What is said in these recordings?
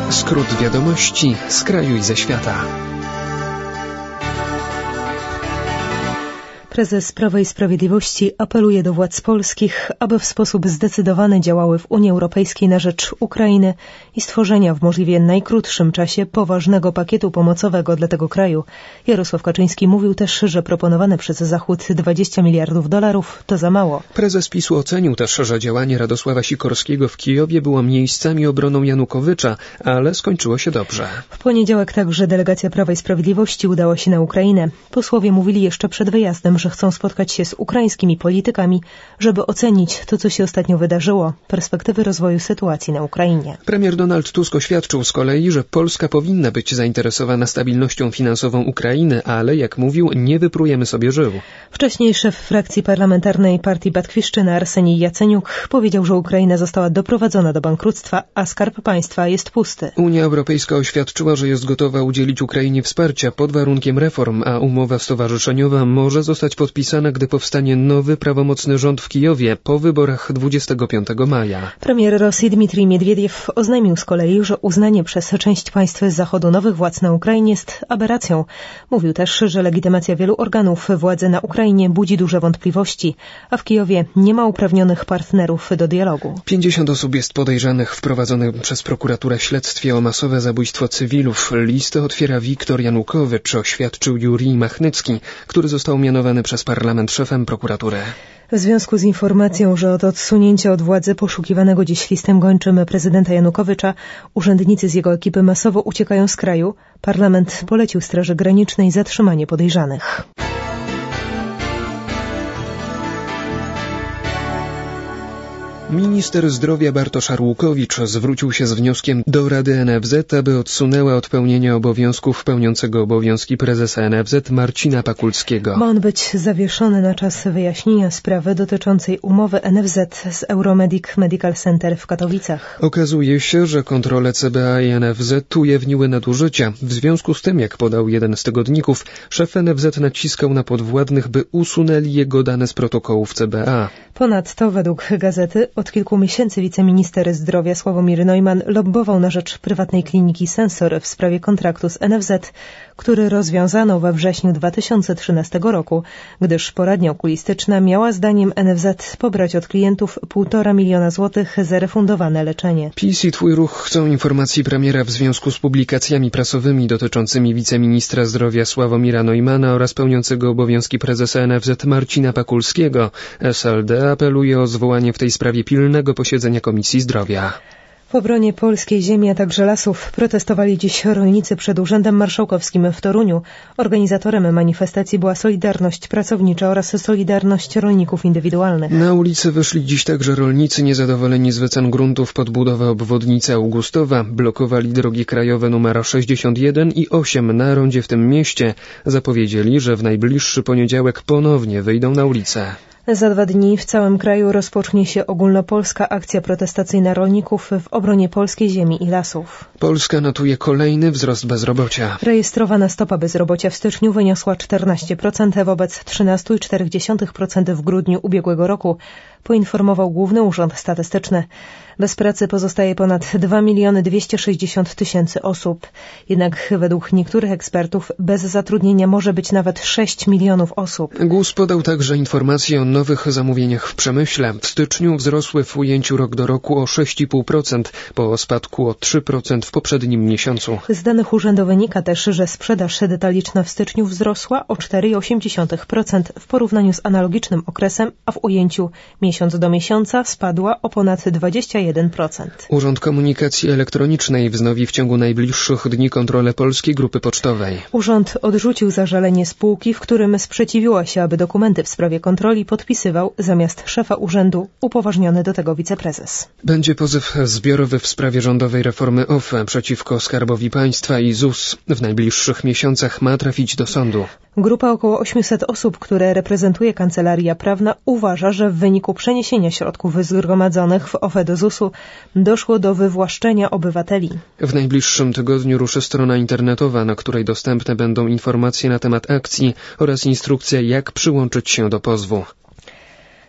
Skrót wiadomości z kraju i ze świata. Prezes Prawa i Sprawiedliwości apeluje do władz polskich, aby w sposób zdecydowany działały w Unii Europejskiej na rzecz Ukrainy i stworzenia w możliwie najkrótszym czasie poważnego pakietu pomocowego dla tego kraju. Jarosław Kaczyński mówił też, że proponowane przez Zachód $20 miliardów to za mało. Prezes PiS-u ocenił też, że działanie Radosława Sikorskiego w Kijowie było miejscami obroną Janukowycza, ale skończyło się dobrze. W poniedziałek także delegacja Prawa i Sprawiedliwości udała się na Ukrainę. Posłowie mówili jeszcze przed wyjazdem, że chcą spotkać się z ukraińskimi politykami, żeby ocenić to, co się ostatnio wydarzyło, perspektywy rozwoju sytuacji na Ukrainie. Premier Donald Tusk oświadczył z kolei, że Polska powinna być zainteresowana stabilnością finansową Ukrainy, ale, jak mówił, nie wyprujemy sobie żył. Wcześniej szef frakcji parlamentarnej partii Batkwishczyna Arsenij Jaceniuk powiedział, że Ukraina została doprowadzona do bankructwa, a skarb państwa jest pusty. Unia Europejska oświadczyła, że jest gotowa udzielić Ukrainie wsparcia pod warunkiem reform, a umowa stowarzyszeniowa może zostać podpisana, gdy powstanie nowy, prawomocny rząd w Kijowie po wyborach 25 maja. Premier Rosji Dmitrij Miedwiediew oznajmił z kolei, że uznanie przez część państw z Zachodu nowych władz na Ukrainie jest aberracją. Mówił też, że legitymacja wielu organów władzy na Ukrainie budzi duże wątpliwości, a w Kijowie nie ma uprawnionych partnerów do dialogu. 50 osób jest podejrzanych w prowadzonym przez prokuraturę śledztwie o masowe zabójstwo cywilów. Listę otwiera Wiktor Janukowycz, oświadczył Jurij Machnycki, który został mianowany przez parlament szefem prokuratury. W związku z informacją, że od odsunięcia od władzy poszukiwanego dziś listem gończym prezydenta Janukowycza urzędnicy z jego ekipy masowo uciekają z kraju, parlament polecił Straży Granicznej zatrzymanie podejrzanych. Minister zdrowia Bartosz Arłukowicz zwrócił się z wnioskiem do Rady NFZ, aby odsunęła od pełnienia obowiązków pełniącego obowiązki prezesa NFZ Marcina Pakulskiego. Ma on być zawieszony na czas wyjaśnienia sprawy dotyczącej umowy NFZ z Euromedic Medical Center w Katowicach. Okazuje się, że kontrole CBA i NFZ ujawniły nadużycia. W związku z tym, jak podał jeden z tygodników, szef NFZ naciskał na podwładnych, by usunęli jego dane z protokołów CBA. Ponadto, według gazety, od kilku miesięcy wiceminister zdrowia Sławomir Neumann lobbował na rzecz prywatnej kliniki Sensor w sprawie kontraktu z NFZ, który rozwiązano we wrześniu 2013 roku, gdyż poradnia okulistyczna miała zdaniem NFZ pobrać od klientów 1,5 miliona złotych za refundowane leczenie. PiS i Twój Ruch chcą informacji premiera w związku z publikacjami prasowymi dotyczącymi wiceministra zdrowia Sławomira Neumana oraz pełniącego obowiązki prezesa NFZ Marcina Pakulskiego. SLD apeluje o zwołanie w tej sprawie pilnego posiedzenia Komisji Zdrowia. W obronie polskiej ziemi, a także lasów protestowali dziś rolnicy przed Urzędem Marszałkowskim w Toruniu. Organizatorem manifestacji była Solidarność Pracownicza oraz Solidarność Rolników Indywidualnych. Na ulicy wyszli dziś także rolnicy niezadowoleni z wycen gruntów pod budowę obwodnicy Augustowa. Blokowali drogi krajowe nr 61 i 8 na rondzie w tym mieście. Zapowiedzieli, że w najbliższy poniedziałek ponownie wyjdą na ulicę. Za 2 dni w całym kraju rozpocznie się ogólnopolska akcja protestacyjna rolników w obronie polskiej ziemi i lasów. Polska notuje kolejny wzrost bezrobocia. Rejestrowana stopa bezrobocia w styczniu wyniosła 14% wobec 13,4% w grudniu ubiegłego roku, poinformował Główny Urząd Statystyczny. Bez pracy pozostaje ponad 2 260 000 osób. Jednak według niektórych ekspertów bez zatrudnienia może być nawet 6 milionów osób. GUS podał także informacje o nowych zamówieniach w przemyśle. W styczniu wzrosły w ujęciu rok do roku o 6,5% po spadku o 3% w poprzednim miesiącu. Z danych urzędu wynika też, że sprzedaż detaliczna w styczniu wzrosła o 4,8% w porównaniu z analogicznym okresem, a w ujęciu miesiąc do miesiąca spadła o ponad 21%. Urząd Komunikacji Elektronicznej wznowi w ciągu najbliższych dni kontrolę Polskiej Grupy Pocztowej. Urząd odrzucił zażalenie spółki, w którym sprzeciwiła się, aby dokumenty w sprawie kontroli podpisywał zamiast szefa urzędu upoważniony do tego wiceprezes. Będzie pozew zbiorowy w sprawie rządowej reformy OFE przeciwko Skarbowi Państwa i ZUS. W najbliższych miesiącach ma trafić do sądu. Grupa około 800 osób, które reprezentuje Kancelaria Prawna, uważa, że w wyniku przeniesienia środków zgromadzonych w OFE do ZUS-u doszło do wywłaszczenia obywateli. W najbliższym tygodniu ruszy strona internetowa, na której dostępne będą informacje na temat akcji oraz instrukcja, jak przyłączyć się do pozwu.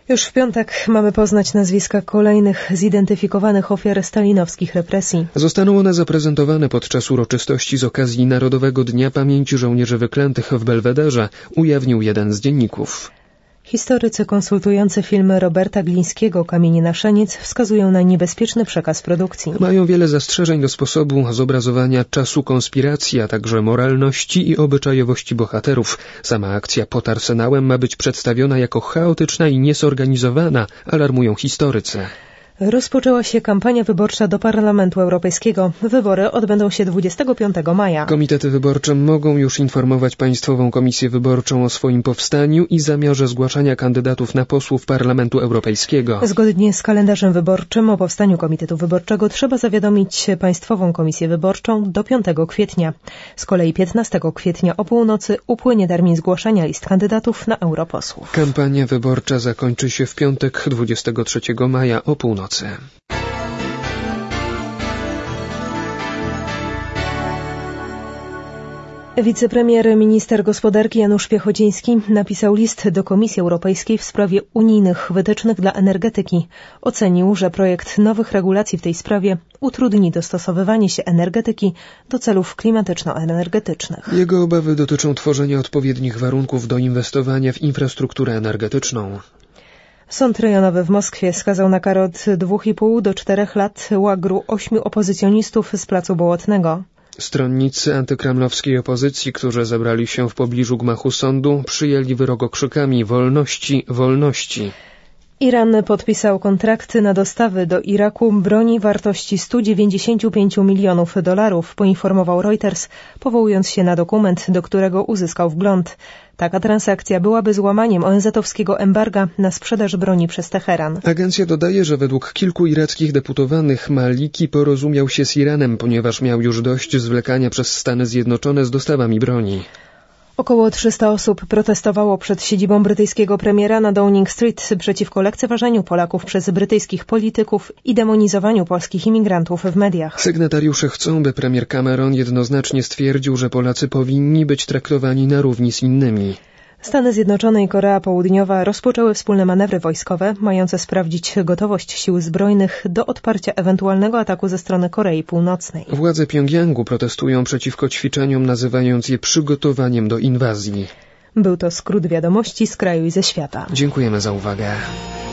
Już w piątek mamy poznać nazwiska kolejnych zidentyfikowanych ofiar stalinowskich represji. Zostaną one zaprezentowane podczas uroczystości z okazji Narodowego Dnia Pamięci Żołnierzy Wyklętych w Belwederze, ujawnił jeden z dzienników. Historycy konsultujący filmy Roberta Glińskiego Kamienie na Szeniec wskazują na niebezpieczny przekaz produkcji. Mają wiele zastrzeżeń do sposobu zobrazowania czasu konspiracji, a także moralności i obyczajowości bohaterów. Sama akcja pod Arsenałem ma być przedstawiona jako chaotyczna i niezorganizowana, alarmują historycy. Rozpoczęła się kampania wyborcza do Parlamentu Europejskiego. Wybory odbędą się 25 maja. Komitety wyborcze mogą już informować Państwową Komisję Wyborczą o swoim powstaniu i zamiarze zgłaszania kandydatów na posłów Parlamentu Europejskiego. Zgodnie z kalendarzem wyborczym o powstaniu Komitetu Wyborczego trzeba zawiadomić Państwową Komisję Wyborczą do 5 kwietnia. Z kolei 15 kwietnia o północy upłynie termin zgłaszania list kandydatów na europosłów. Kampania wyborcza zakończy się w piątek 23 maja o północy. Wicepremier, minister gospodarki Janusz Piechociński napisał list do Komisji Europejskiej w sprawie unijnych wytycznych dla energetyki. Ocenił, że projekt nowych regulacji w tej sprawie utrudni dostosowywanie się energetyki do celów klimatyczno-energetycznych. Jego obawy dotyczą tworzenia odpowiednich warunków do inwestowania w infrastrukturę energetyczną. Sąd rejonowy w Moskwie skazał na karę od 2,5 do 4 lat łagru 8 opozycjonistów z Placu Bołotnego. Stronnicy antykremlowskiej opozycji, którzy zebrali się w pobliżu gmachu sądu, przyjęli wyrok okrzykami wolności, wolności. Iran podpisał kontrakty na dostawy do Iraku broni wartości $195 milionów, poinformował Reuters, powołując się na dokument, do którego uzyskał wgląd. Taka transakcja byłaby złamaniem ONZ-owskiego embarga na sprzedaż broni przez Teheran. Agencja dodaje, że według kilku irackich deputowanych Maliki porozumiał się z Iranem, ponieważ miał już dość zwlekania przez Stany Zjednoczone z dostawami broni. Około 300 osób protestowało przed siedzibą brytyjskiego premiera na Downing Street przeciwko lekceważeniu Polaków przez brytyjskich polityków i demonizowaniu polskich imigrantów w mediach. Sygnatariusze chcą, by premier Cameron jednoznacznie stwierdził, że Polacy powinni być traktowani na równi z innymi. Stany Zjednoczone i Korea Południowa rozpoczęły wspólne manewry wojskowe, mające sprawdzić gotowość sił zbrojnych do odparcia ewentualnego ataku ze strony Korei Północnej. Władze Pjongjangu protestują przeciwko ćwiczeniom, nazywając je przygotowaniem do inwazji. Był to skrót wiadomości z kraju i ze świata. Dziękujemy za uwagę.